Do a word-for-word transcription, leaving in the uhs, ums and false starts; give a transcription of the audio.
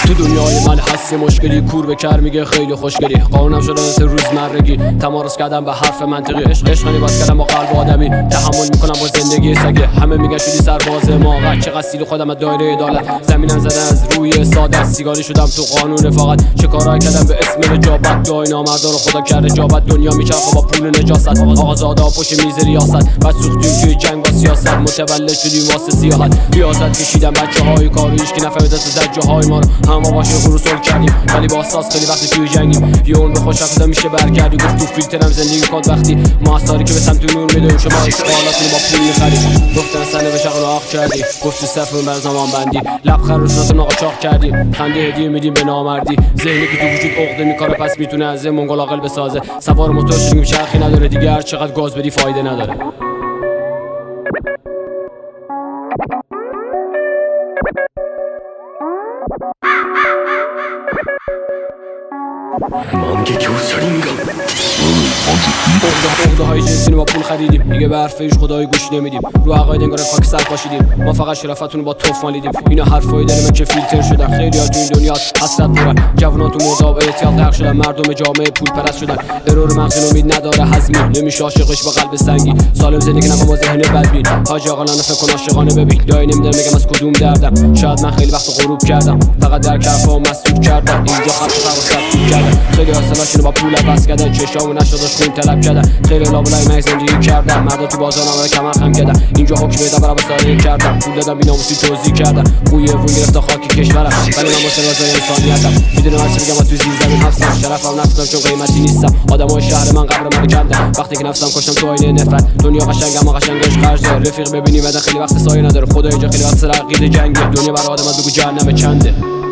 تو دنیای من هست مشکلی، کور به کر میگه خیلی خوشگلی. قانونم شده مثل روزمرگی، تمارس کردم به حرف منطقی. عشق عشقی باز کردم با قلب آدمی، تحمل میکنم با زندگی سگه. همه میگن شدی سرباز ما، چقدر سیل خودم از دایره عدالت. زمینم زدن از روی ساده، سیگاری شدم تو قانون فقط. چه کارایی کردم به اسم نجابت، دای نامردان رو خدا کرده جابت. دنیا میچرخه با پول نجاست، آقازاده ها پشت میز ریاست. بعد سوختیم توی جنگ با سیاست، متولد شدیم واسه سیاحت. ریاست کشیدم بچه های کارویش که نفهمیدن تو زجه های ما رو. هم ما باشه خروس سول کردیم ولی با اساس خیلی وقتی توی جنگیم. یه اون به خوش رفتم میشه برگردی، گفت تو فیلترم زندگی کن وقتی ما اثاری که به سمت نور میدویم. شما اشغالاتونو با پول میخرید، گفتن سنه به شغل آخ کردی. گفت تو صفر بر زمان بندی، لب خروشاتون آقا چاق کردیم. خنده هدیه میدیم به نامردی، ذهنی که تو وجود عقده میکاره پس میتونه از منگل عاقل بسازه. سوار موتور شدیم چرخی نداره دیگه، هر چقدر گاز بدی فایده نداره. عقده های جنسی با پول خریدیم، دیگه به حرف ایش خدای گوش نمیدیم. رو عقاید انگار خاک سر پاشیدیم، ما فقط شرافتون با توف مالیدیم. اینا حرفای دل من که فیلتر شدن، خیلی ها تو این دنیا حسرت پرن. جوانان تو مرداب اعتیاد غرق شدن، مردم جامعه پول پرست شدن. ارور مغز امید نداره هضمی، نمیشه عاشقش با قلب سنگی. سالم زندگی نکن با ذهن بدبین، حاج آقلانه فکر کن عاشقانه ببین. دای نمیدونم میگم از کدوم دردم، شاید من خیلی وقت غروب کردم، فقط در کفا مسدود کردم. اینجا خط خواستم کردم، خیلی حاصلاشونو با پول بس کردن. چشامو نشداش خون طلب کردن، خیلی لابلای من زندگی کردم. مردا تو بازار نامه کمر خم کردن، اینجا حکم بده برای ساری کردم. پول دادم بی‌ناموسی توزیع کردم، بوی وون گرفت خاک کشورم. ولی من واسه واسه انسانیتم میدونم هر چی میگم تو زیر زمین حفظم. شرفم نفتم چون قیمتی نیستم، آدمای شهر من قبر منو کندن. وقتی که نفسم کشتم تو آینه نفرت، دنیا قشنگم ما قشنگش خرج داره. رفیق ببینی بعد خیلی وقت سایه نداره، خدا اینجا خیلی وقت سر عقیده جنگه. دنیا برای آدم از دو جهنم چنده.